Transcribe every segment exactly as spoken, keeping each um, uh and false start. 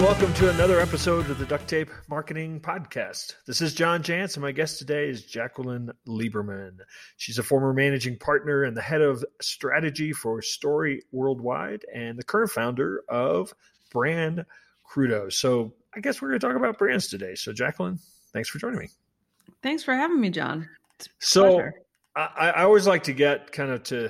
welcome to another episode of the Duct Tape Marketing Podcast. This is John Jantsch, and my guest today is Jacqueline Lieberman. She's a former managing partner and the head of strategy for Story Worldwide and the current founder of Brand Crudo. So I guess we're going to talk about brands today. So Jacqueline, thanks for joining me. Thanks for having me, John. It's a so pleasure. I, I always like to get kind of to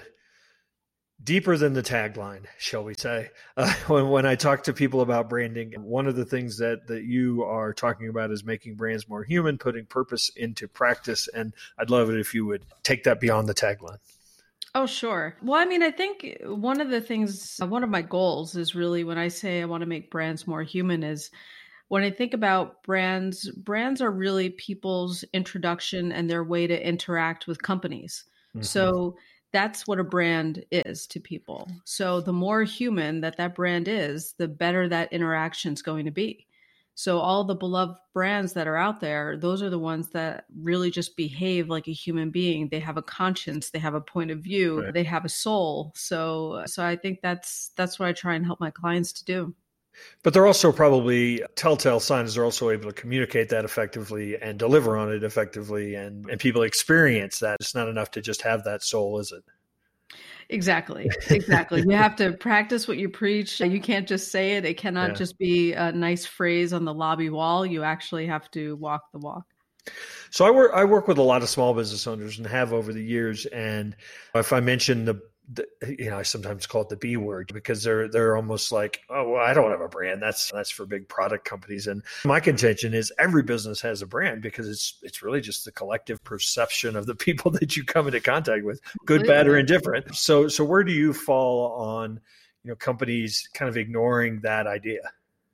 deeper than the tagline, shall we say, uh, when, when I talk to people about branding. One of the things that, that you are talking about is making brands more human, putting purpose into practice. And I'd love it if you would take that beyond the tagline. Oh, sure. Well, I mean, I think one of the things, one of my goals is really when I say I want to make brands more human is when I think about brands, brands are really people's introduction and their way to interact with companies. Mm-hmm. So that's what a brand is to people. So the more human that that brand is, the better that interaction is going to be. So all the beloved brands that are out there, those are the ones that really just behave like a human being. They have a conscience, they have a point of view, right. They have a soul. So, so I think that's that's what I try and help my clients to do. But they're also probably telltale signs they're also able to communicate that effectively and deliver on it effectively. And, and people experience that. It's not enough to just have that soul, is it? Exactly. Exactly. You have to practice what you preach. You can't just say it. It cannot yeah. just be a nice phrase on the lobby wall. You actually have to walk the walk. So I work, I work with a lot of small business owners and have over the years. And if I mention the The, you know, I sometimes call it the B word because they're they're almost like, oh, well, I don't have a brand. That's that's for big product companies. And my contention is every business has a brand because it's it's really just the collective perception of the people that you come into contact with, good, Completely. bad, or indifferent. So so where do you fall on, you know, companies kind of ignoring that idea?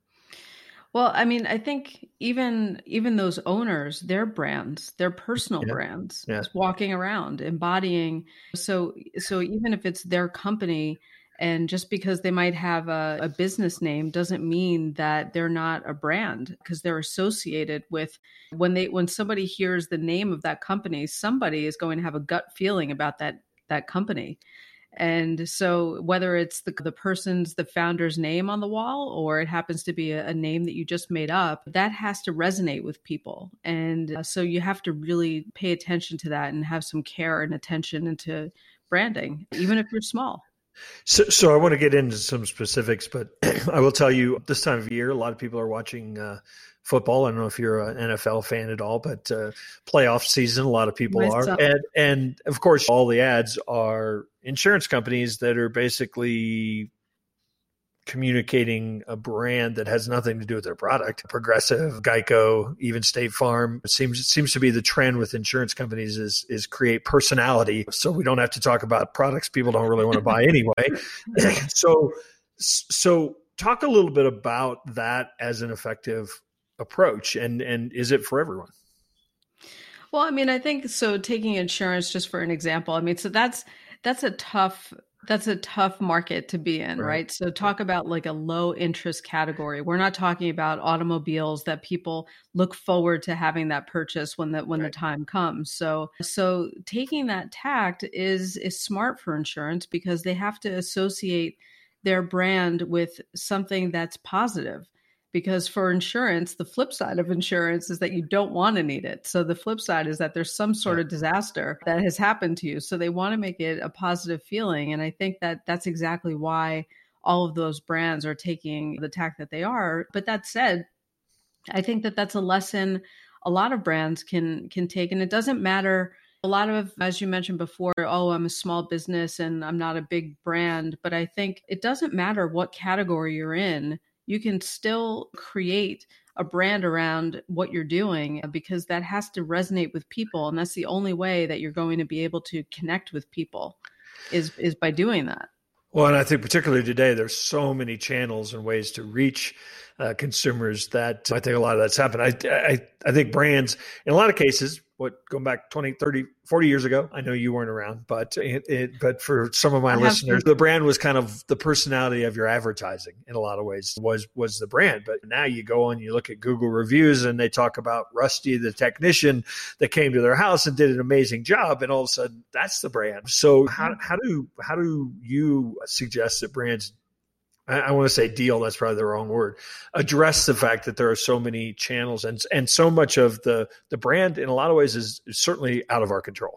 Well, I mean, I think even even those owners, their brands, their personal yeah. brands, yeah. walking around, embodying. So so even if it's their company, and just because they might have a, a business name doesn't mean that they're not a brand, because they're associated with when they when somebody hears the name of that company, somebody is going to have a gut feeling about that that company. And so whether it's the, the person's, the founder's name on the wall, or it happens to be a, a name that you just made up, that has to resonate with people. And uh, so you have to really pay attention to that and have some care and attention into branding, even if you're small. So, so I want to get into some specifics, but I will tell you this time of year, a lot of people are watching uh, football. I don't know if you're an N F L fan at all, but uh, playoff season, a lot of people Myself. are. And, and of course, all the ads are insurance companies that are basically communicating a brand that has nothing to do with their product. Progressive, Geico, even State Farm. It seems it seems to be the trend with insurance companies is is create personality, so we don't have to talk about products people don't really want to buy anyway. so so talk a little bit about that as an effective approach, and and is it for everyone? Well, I mean, I think so. Taking insurance just for an example, I mean, so that's that's a tough that's a tough market to be in, right? right? So talk about like a low interest category. We're not talking about automobiles that people look forward to having that purchase when the when right. the time comes. So so taking that tact is is smart for insurance because they have to associate their brand with something that's positive. Because for insurance, the flip side of insurance is that you don't want to need it. So the flip side is that there's some sort of disaster that has happened to you. So they want to make it a positive feeling. And I think that that's exactly why all of those brands are taking the tack that they are. But that said, I think that that's a lesson a lot of brands can can take. And it doesn't matter. A lot of, as you mentioned before, oh, I'm a small business and I'm not a big brand. But I think it doesn't matter what category you're in. You can still create a brand around what you're doing because that has to resonate with people. And that's the only way that you're going to be able to connect with people is, is by doing that. Well, and I think particularly today, there's so many channels and ways to reach uh, consumers that I think a lot of that's happened. I, I, I think brands, in a lot of cases, what going back twenty, thirty, forty years ago, I know you weren't around, but it, it but for some of my I listeners, the brand was kind of the personality of your advertising in a lot of ways was, was the brand. But now you go on, you look at Google reviews and they talk about Rusty, the technician that came to their house and did an amazing job. And all of a sudden that's the brand. So how, how do, how do you suggest that brands I, I want to say deal, that's probably the wrong word, address the fact that there are so many channels and and so much of the the brand in a lot of ways is, is certainly out of our control.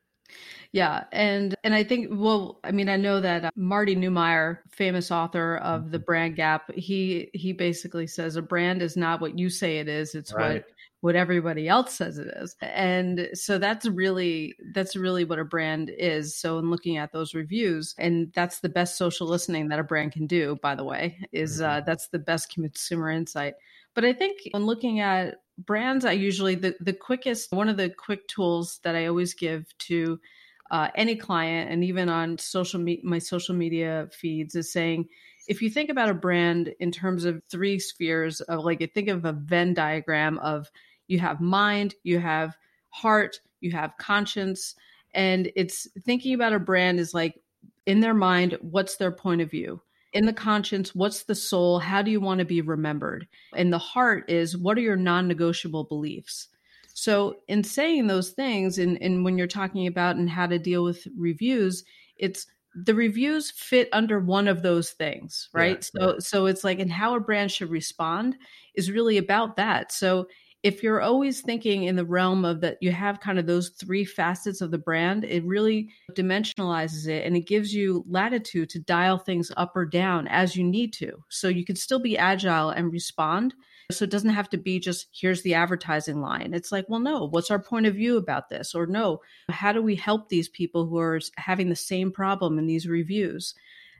Yeah. And and I think, well, I mean, I know that uh, Marty Neumeier, famous author of The Brand Gap, he he basically says a brand is not what you say it is, it's Right. what what everybody else says it is. And so that's really that's really what a brand is. So in looking at those reviews, and that's the best social listening that a brand can do, by the way, is uh, that's the best consumer insight. But I think when looking at brands, I usually the the quickest one of the quick tools that I always give to Uh, any client, and even on social me- my social media feeds, is saying, if you think about a brand in terms of three spheres of, like, think of a Venn diagram of, you have mind, you have heart, you have conscience, and it's thinking about a brand is like, in their mind, what's their point of view? In the conscience, what's the soul? How do you want to be remembered? And the heart is, what are your non-negotiable beliefs? So in saying those things, and, and when you're talking about and how to deal with reviews, it's the reviews fit under one of those things, right? Yeah, so yeah. so it's like, and how a brand should respond is really about that. So if you're always thinking in the realm of that, you have kind of those three facets of the brand, it really dimensionalizes it, and it gives you latitude to dial things up or down as you need to. So you can still be agile and respond. So it doesn't have to be just, here's the advertising line. It's like, well, no, what's our point of view about this? Or no, how do we help these people who are having the same problem in these reviews?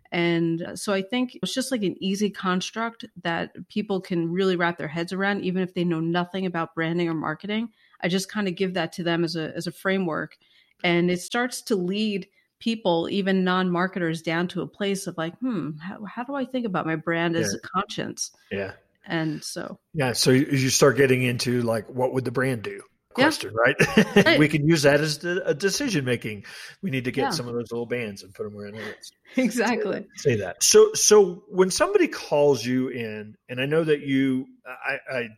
And so I think it's just like an easy construct that people can really wrap their heads around, even if they know nothing about branding or marketing. I just kind of give that to them as a as a framework. And it starts to lead people, even non-marketers, down to a place of like, hmm, how, how do I think about my brand as Yeah. a conscience? Yeah. And so, Yeah. So you you start getting into like, what would the brand do? Question, yeah. right? Right. We can use that as the, a decision making. We need to get Yeah. some of those little bands and put them around our heads. Exactly. Say that. Say that. So, so when somebody calls you in, and I know that you, I, I,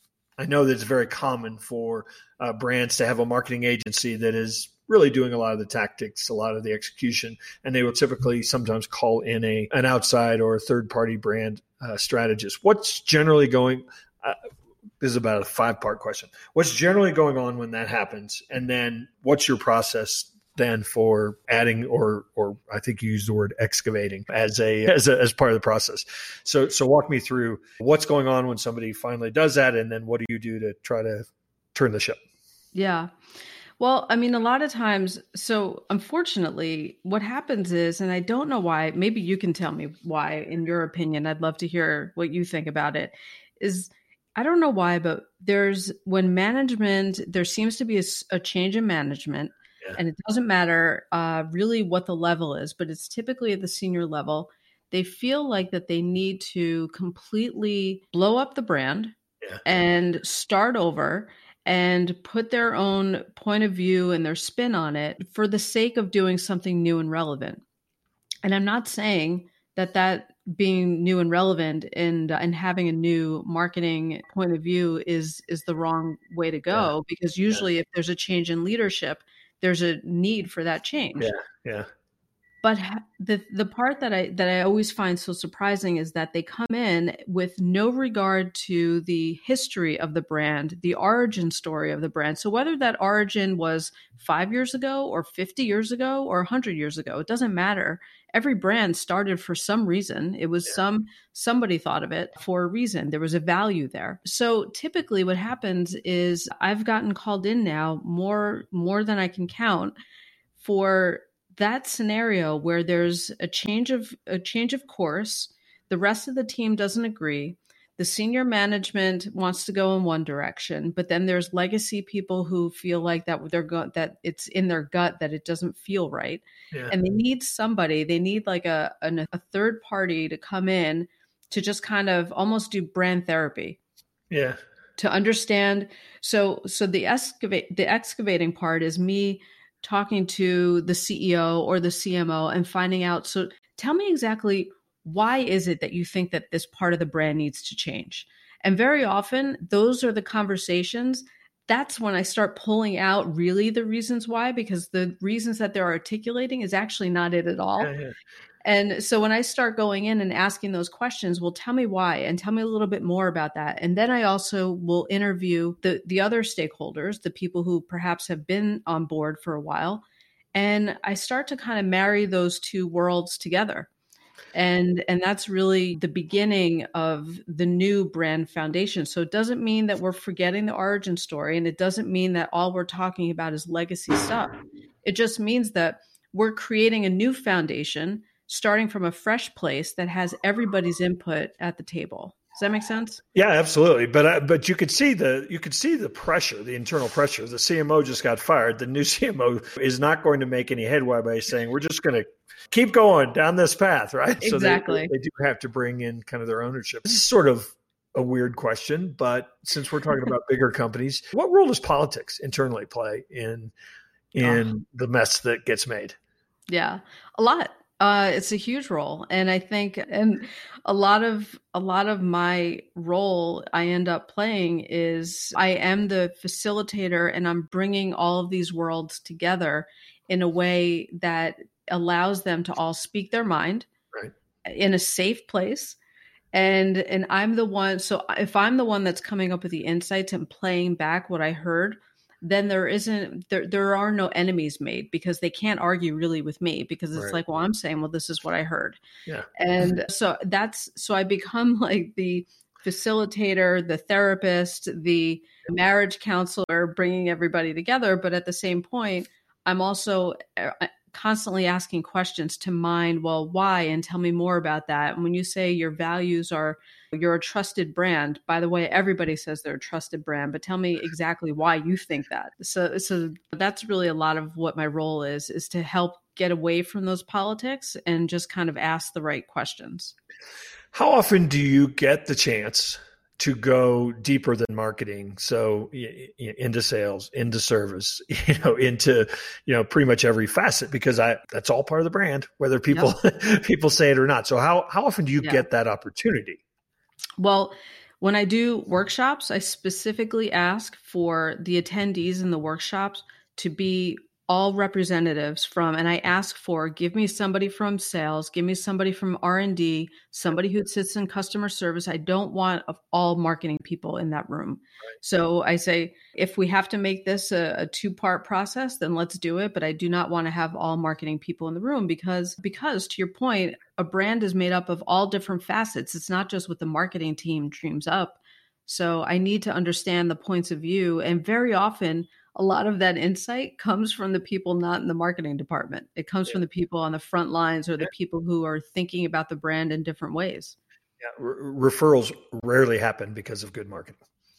I know that it's very common for uh, brands to have a marketing agency that is really doing a lot of the tactics, a lot of the execution, and they will typically sometimes call in a an outside or a third party brand uh, strategist. What's generally going? Uh, this is about a five part question. What's generally going on when that happens, and then what's your process then for adding, or or I think you used the word excavating as a as a, as part of the process. So so walk me through what's going on when somebody finally does that, and then what do you do to try to turn the ship? Yeah. Well, I mean, a lot of times, so unfortunately, what happens is, and I don't know why, maybe you can tell me why, in your opinion, I'd love to hear what you think about it, is I don't know why, but there's, when management, there seems to be a, a change in management, yeah. And it doesn't matter uh, really what the level is, but it's typically at the senior level. They feel like that they need to completely blow up the brand, yeah. And start over and put their own point of view and their spin on it for the sake of doing something new and relevant. And I'm not saying that that being new and relevant and and having a new marketing point of view is is the wrong way to go, yeah. Because usually yeah. if there's a change in leadership, there's a need for that change. Yeah, yeah. But the the part that I that I always find so surprising is that they come in with no regard to the history of the brand, the origin story of the brand. So whether that origin was five years ago or fifty years ago or one hundred years ago, it doesn't matter. Every brand started for some reason. It was yeah. some somebody thought of it for a reason. There was a value there. So typically what happens is I've gotten called in now more more than I can count for that scenario where there's a change of a change of course, the rest of the team doesn't agree. The senior management wants to go in one direction, but then there's legacy people who feel like that they're go- that it's in their gut that it doesn't feel right, yeah. And they need somebody. They need like a an, a third party to come in to just kind of almost do brand therapy, yeah, to understand. So so the excavate the excavating part is me talking to the C E O or the C M O and finding out, so tell me exactly, why is it that you think that this part of the brand needs to change? And very often those are the conversations. That's when I start pulling out really the reasons why, because the reasons that they're articulating is actually not it at all. Yeah, yeah. And so when I start going in and asking those questions, well, tell me why and tell me a little bit more about that. And then I also will interview the, the other stakeholders, the people who perhaps have been on board for a while. And I start to kind of marry those two worlds together. And, and that's really the beginning of the new brand foundation. So it doesn't mean that we're forgetting the origin story. And it doesn't mean that all we're talking about is legacy stuff. It just means that we're creating a new foundation starting from a fresh place that has everybody's input at the table. Does that make sense? Yeah, absolutely. But uh, but you could see the you could see the pressure, the internal pressure. The C M O just got fired. The new C M O is not going to make any headway by saying we're just going to keep going down this path, right? Exactly. So they, they do have to bring in kind of their ownership. This is sort of a weird question, but since we're talking about bigger companies, what role does politics internally play in in oh. the mess that gets made? Yeah, a lot. Uh, it's a huge role. And I think, and a lot of, a lot of my role I end up playing is I am the facilitator and I'm bringing all of these worlds together in a way that allows them to all speak their mind right. in a safe place. And, and I'm the one, so if I'm the one that's coming up with the insights and playing back what I heard, then there isn't, there, there are no enemies made because they can't argue really with me because it's right. like, well, I'm saying, well, this is what I heard. Yeah. And so that's, so I become like the facilitator, the therapist, the marriage counselor, bringing everybody together. But at the same point, I'm also constantly asking questions to mind, well, why? And tell me more about that. And when you say your values are, you're a trusted brand, by the way, everybody says they're a trusted brand, but tell me exactly why you think that. So, so that's really a lot of what my role is, is to help get away from those politics and just kind of ask the right questions. How often do you get the chance to go deeper than marketing? So into sales, into service, you know, into, you know, pretty much every facet, because I, that's all part of the brand, whether people, yep. people say it or not. So how, how often do you yeah. get that opportunity? Well, when I do workshops, I specifically ask for the attendees in the workshops to be all representatives from, and I ask for, give me somebody from sales, give me somebody from R and D, somebody who sits in customer service. I don't want all marketing people in that room. Right. So I say, if we have to make this a, a two-part process, then let's do it. But I do not want to have all marketing people in the room because, because to your point, a brand is made up of all different facets. It's not just what the marketing team dreams up. So I need to understand the points of view. And very often, a lot of that insight comes from the people not in the marketing department. It comes yeah. from the people on the front lines or the yeah. people who are thinking about the brand in different ways. Yeah, Re- referrals rarely happen because of good marketing.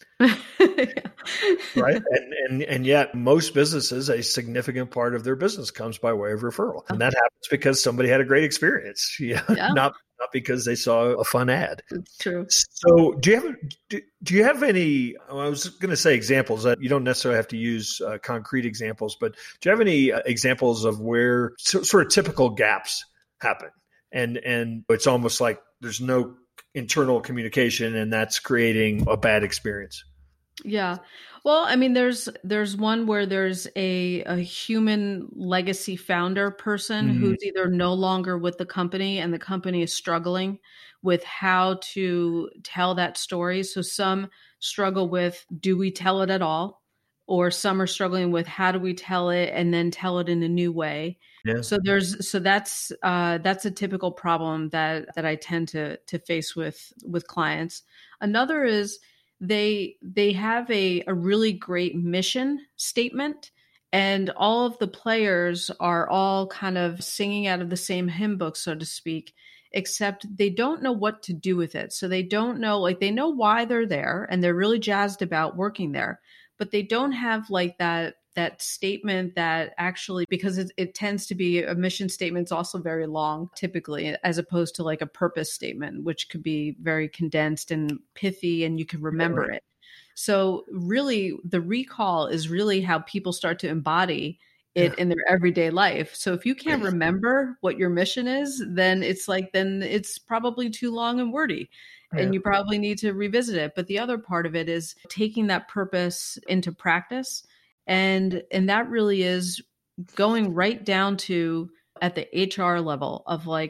Right. And, and and yet most businesses, a significant part of their business comes by way of referral. And that happens because somebody had a great experience, you know, yeah. not not because they saw a fun ad. It's true. So do you have do, do you have any, well, I was going to say examples that you don't necessarily have to use uh, concrete examples, but do you have any uh, examples of where so, sort of typical gaps happen? And and it's almost like there's no internal communication and that's creating a bad experience. Yeah. Well, I mean, there's there's one where there's a, a human legacy founder person mm-hmm. who's either no longer with the company and the company is struggling with how to tell that story. So some struggle with, do we tell it at all? Or some are struggling with, how do we tell it and then tell it in a new way? Yeah. So there's so that's uh, that's a typical problem that that I tend to to face with with clients. Another is they they have a, a really great mission statement, and all of the players are all kind of singing out of the same hymn book, so to speak, except they don't know what to do with it. So they don't know, like they know why they're there and they're really jazzed about working there, but they don't have like that that statement that actually, because it, it tends to be a mission statement is also very long typically, as opposed to like a purpose statement, which could be very condensed and pithy and you can remember yeah. it. So really the recall is really how people start to embody it yeah. in their everyday life. So if you can't remember what your mission is, then it's like, then it's probably too long and wordy. Yeah. And you probably need to revisit it. But the other part of it is taking that purpose into practice. And and that really is going right down to at the H R level of like,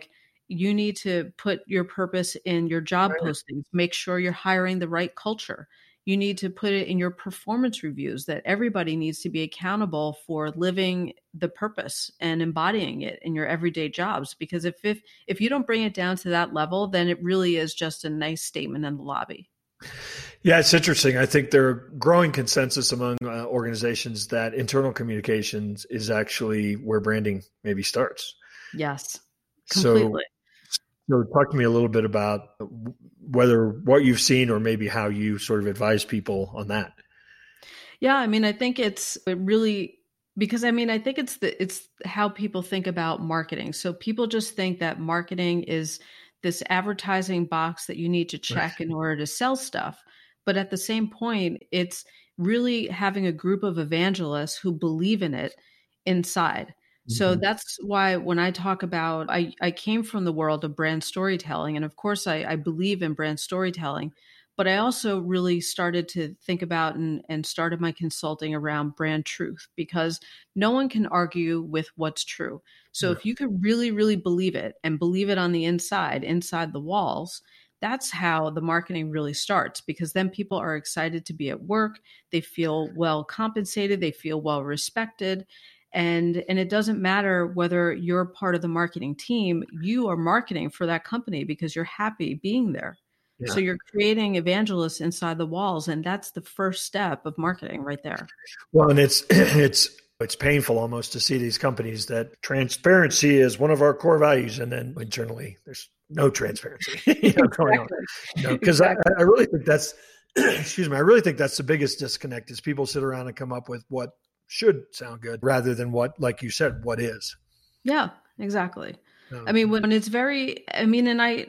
You need to put your purpose in your job Right. postings. Make sure you're hiring the right culture. You need to put it in your performance reviews that everybody needs to be accountable for living the purpose and embodying it in your everyday jobs. Because if if, if you don't bring it down to that level, then it really is just a nice statement in the lobby. Yeah, it's interesting. I think there are growing consensus among uh, organizations that internal communications is actually where branding maybe starts. Yes, completely. So, so talk to me a little bit about whether what you've seen or maybe how you sort of advise people on that. Yeah, I mean, I think it's it really because I mean, I think it's the it's how people think about marketing. So people just think that marketing is this advertising box that you need to check in order to sell stuff. But at the same point, it's really having a group of evangelists who believe in it inside. So Mm-hmm. that's why when I talk about, I, I came from the world of brand storytelling. And of course, I, I believe in brand storytelling. But I also really started to think about and, and started my consulting around brand truth, because no one can argue with what's true. So Yeah. if you could really, really believe it and believe it on the inside, inside the walls, that's how the marketing really starts, because then people are excited to be at work. They feel well compensated. They feel well respected. And, and it doesn't matter whether you're part of the marketing team, you are marketing for that company because you're happy being there. Yeah. So you're creating evangelists inside the walls, and that's the first step of marketing right there. Well, and it's it's it's painful almost to see these companies that transparency is one of our core values, and then internally there's no transparency you know, going on. You know, because exactly. I, I really think that's excuse me, I really think that's the biggest disconnect is people sit around and come up with what should sound good rather than what, like you said, what is. Yeah, exactly. Um, I mean, when it's very, I mean, and I.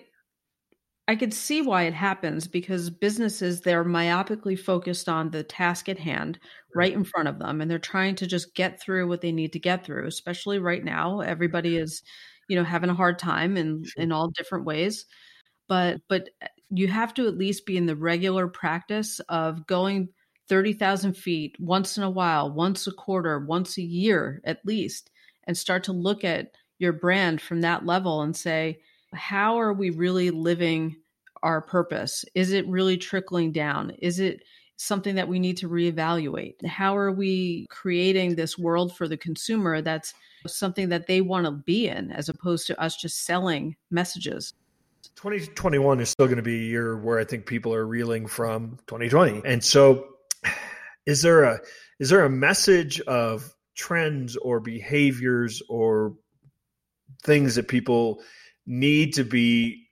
I could see why it happens, because businesses, they're myopically focused on the task at hand right in front of them. And they're trying to just get through what they need to get through, especially right now. Everybody is, you know, having a hard time in, Sure. in all different ways. But, but you have to at least be in the regular practice of going thirty thousand feet once in a while, once a quarter, once a year, at least, and start to look at your brand from that level and say, how are we really living our purpose? Is it really trickling down? Is it something that we need to reevaluate? How are we creating this world for the consumer that's something that they want to be in, as opposed to us just selling messages? twenty twenty-one is still going to be a year where I think people are reeling from twenty twenty. And so is there a is there a message of trends or behaviors or things that people need to be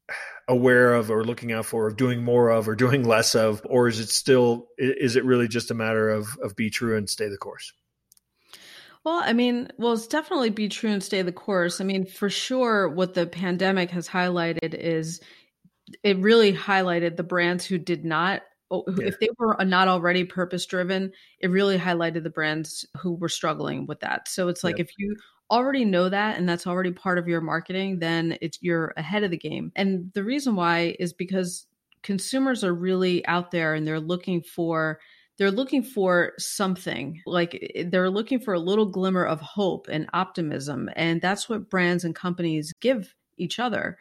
aware of or looking out for, or doing more of or doing less of? Or is it still, is it really just a matter of, of be true and stay the course? Well, I mean, well, it's definitely be true and stay the course. I mean, for sure, what the pandemic has highlighted is it really highlighted the brands who did not, yeah. if they were not already purpose driven, it really highlighted the brands who were struggling with that. So it's like, yeah. if you already know that and that's already part of your marketing, then it's you're ahead of the game. And the reason why is because consumers are really out there and they're looking for they're looking for something, like they're looking for a little glimmer of hope and optimism. And that's what brands and companies give each other.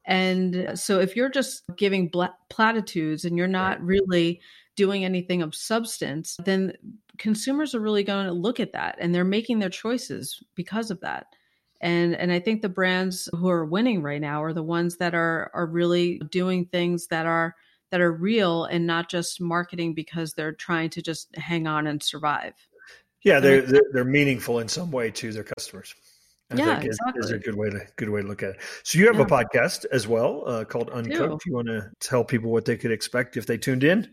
And so if you're just giving platitudes and you're not really doing anything of substance, then consumers are really going to look at that, and they're making their choices because of that. And and I think the brands who are winning right now are the ones that are are really doing things that are that are real and not just marketing because they're trying to just hang on and survive. Yeah, they're they're, they're meaningful in some way to their customers. I yeah, think exactly. is a good way to good way to look at it. So you have yeah. a podcast as well uh, called Uncooked. You want to tell people what they could expect if they tuned in?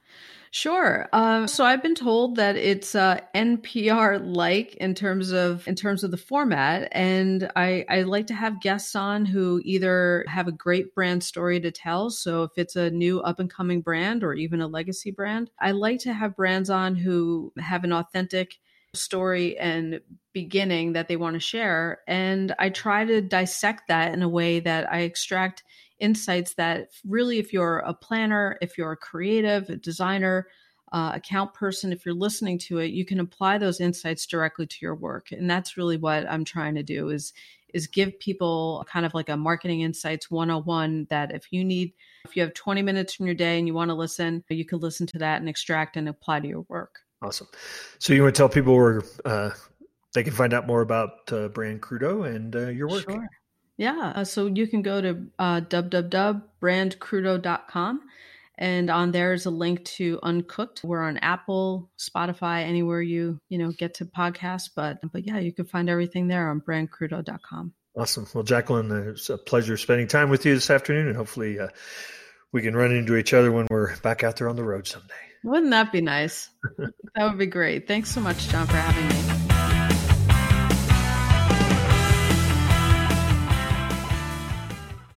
Sure. Um, so I've been told that it's uh, N P R-like in terms of in terms of the format, and I, I like to have guests on who either have a great brand story to tell. So if it's a new up and coming brand or even a legacy brand, I like to have brands on who have an authentic story and beginning that they want to share, and I try to dissect that in a way that I extract insights that really, if you're a planner, if you're a creative, a designer, uh, account person, if you're listening to it, you can apply those insights directly to your work. And that's really what I'm trying to do is, is give people kind of like a marketing insights one oh one that if you need, if you have twenty minutes from your day and you want to listen, you can listen to that and extract and apply to your work. Awesome. So you want to tell people where uh, they can find out more about uh, Brand Crudo and uh, your work? Sure. Yeah. Uh, so you can go to uh, w w w dot brand crudo dot com. And on there is a link to Uncooked. We're on Apple, Spotify, anywhere you, you know, get to podcasts. But, but yeah, you can find everything there on brand crudo dot com. Awesome. Well, Jacqueline, it's a pleasure spending time with you this afternoon, and hopefully uh, we can run into each other when we're back out there on the road someday. Wouldn't that be nice? That would be great. Thanks so much, John, for having me.